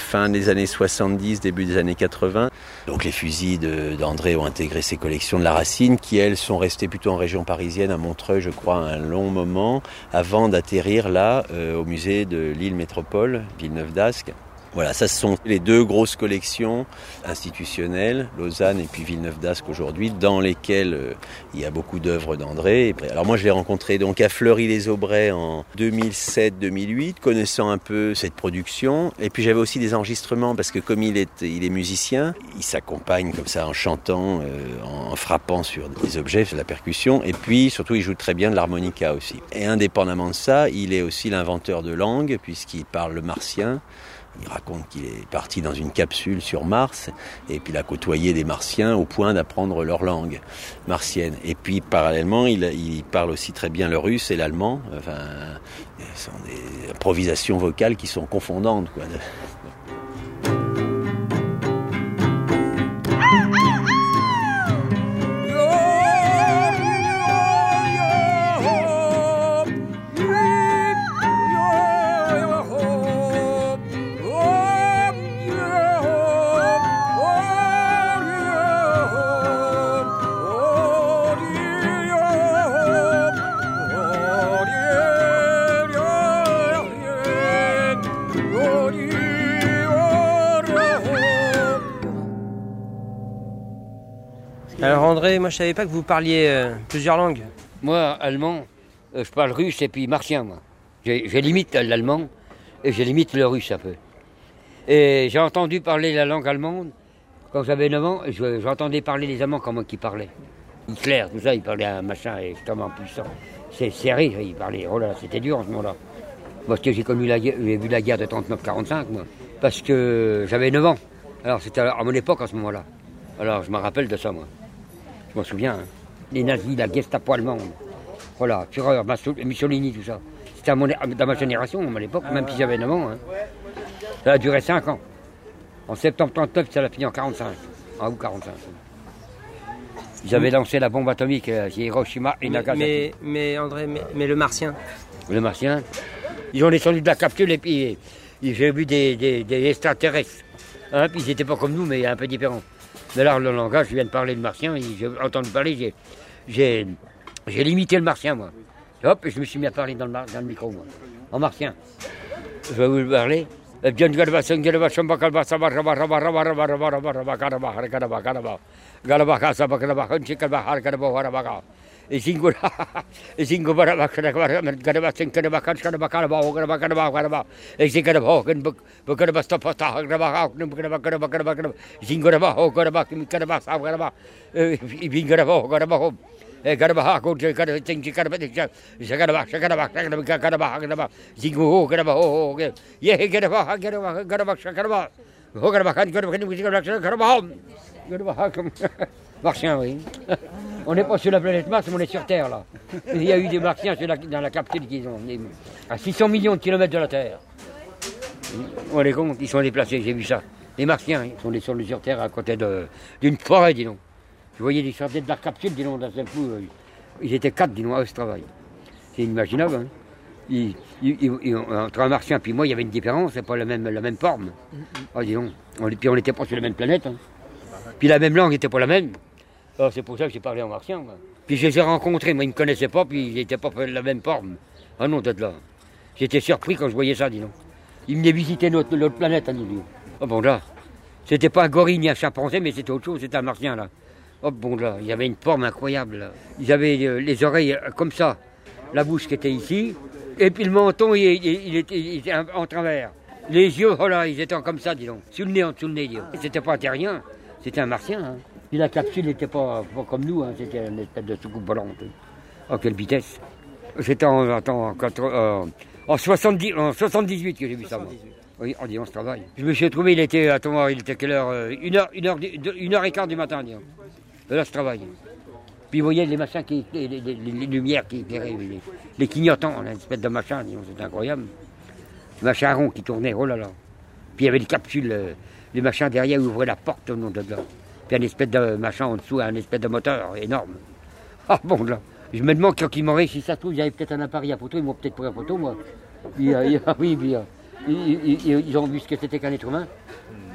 fin des années 70, début des années 80. Donc les fusils d'André ont intégré ces collections de la Racine qui, elles, sont restées plutôt en région parisienne, à Montreuil, je crois, un long moment, avant d'atterrir là, au musée de l'île Métropole, Villeneuve-d'Ascq. Voilà, ça ce sont les deux grosses collections institutionnelles, Lausanne et puis Villeneuve-d'Ascq aujourd'hui, dans lesquelles il y a beaucoup d'œuvres d'André. Alors moi je l'ai rencontré donc à Fleury-les-Aubrais en 2007-2008, connaissant un peu cette production. Et puis j'avais aussi des enregistrements parce que comme il est musicien, il s'accompagne comme ça en chantant, en frappant sur des objets, sur la percussion. Et puis surtout il joue très bien de l'harmonica aussi. Et indépendamment de ça, il est aussi l'inventeur de langues puisqu'il parle le martien. Il raconte qu'il est parti dans une capsule sur Mars et puis il a côtoyé des Martiens au point d'apprendre leur langue martienne. Et puis parallèlement, il parle aussi très bien le russe et l'allemand. Enfin, ce sont des improvisations vocales qui sont confondantes, quoi. Alors André, moi je savais pas que vous parliez plusieurs langues. Moi, allemand, je parle russe et puis martien, moi. Je limite l'allemand et je limite le russe un peu. Et j'ai entendu parler la langue allemande quand j'avais 9 ans. J'entendais parler les Allemands comme qui parlaient. Hitler, tout ça, il parlait un machin extrêmement puissant. C'est serré, il parlait. Oh là, c'était dur en ce moment-là. Moi, parce que j'ai vu la guerre de 39-45, moi. Parce que j'avais 9 ans. Alors c'était à mon époque en ce moment-là. Alors je me rappelle de ça, moi. Je m'en souviens, hein. Les nazis, la Gestapo allemande, voilà, Führer, Mussolini, tout ça. C'était dans ma génération, à l'époque, même si j'avais 9 ans. Hein. Ça a duré 5 ans. En septembre 39, ça a fini en 45, en août 45. Ils avaient lancé la bombe atomique à Hiroshima et Nagasaki. Mais André, mais le martien. Le martien, ils ont descendu de la capsule et puis j'ai vu des extraterrestres. Hein, puis ils n'étaient pas comme nous, mais un peu différents. Mais là, le langage, je viens de parler de martien, j'ai entendu parler, j'ai limité le martien, moi. Hop, et je me suis mis à parler dans le micro, moi, en martien. Je vais vous parler. Et Martiens, oui. On n'est pas sur la planète Mars, mais on est sur Terre, là. Il y a eu des Martiens dans la capsule qu'ils ont à 600 millions de kilomètres de la Terre. On les compte, ils sont déplacés, j'ai vu ça. Les Martiens, ils sont descendus sur Terre à côté d'une forêt, dis donc. Je voyais des sorties de la capsule, dis donc, d'un seul coup. Ils étaient 4, dis donc, à ce travail. C'est inimaginable, hein. Entre un Martien et moi, il y avait une différence, c'est pas la même forme. Oh, dis donc. Puis on n'était pas sur la même planète. Hein. Puis la même langue n'était pas la même. Alors c'est pour ça que j'ai parlé en martien. Moi. Puis je les ai rencontrés, moi ils ne me connaissaient pas, puis ils n'étaient pas de la même forme. Ah non, d'être là. J'étais surpris quand je voyais ça, dis donc. Ils venaient visiter notre planète, hein, dis donc. Oh bon là, c'était pas un gorille ni un chimpanzé, mais c'était autre chose, c'était un martien là. Oh bon là, il y avait une forme incroyable là. Ils avaient les oreilles comme ça, la bouche qui était ici, et puis le menton il était en travers. Les yeux, oh là, ils étaient comme ça, dis donc. Sous le nez, en dessous le nez, dis donc. C'était pas un terrien, c'était un martien. Hein. Puis la capsule n'était pas comme nous, hein. C'était une espèce de soucoupe volante. Oh, quelle vitesse. C'était en 78 que j'ai vu ça, moi. Oui, on dit on se travaille. Je me suis trouvé, il était quelle heure 1h15 du matin, disons. Là, je travaille. Puis vous voyez les machins, les lumières qui éclairaient, les clignotants, une espèce de machin, disons, c'était incroyable. Le machin rond qui tournait, oh là là. Puis il y avait des capsules, les machins derrière ouvraient la porte au nom de là. Puis un espèce de machin en dessous, un espèce de moteur énorme. Ah bon, là. Je me demande quand ils m'ont réussi, si ça se trouve, il y avait peut-être un appareil à photo, ils m'ont peut-être pris en photo, moi. Puis, oui, puis Ils ont vu ce que c'était qu'un être humain.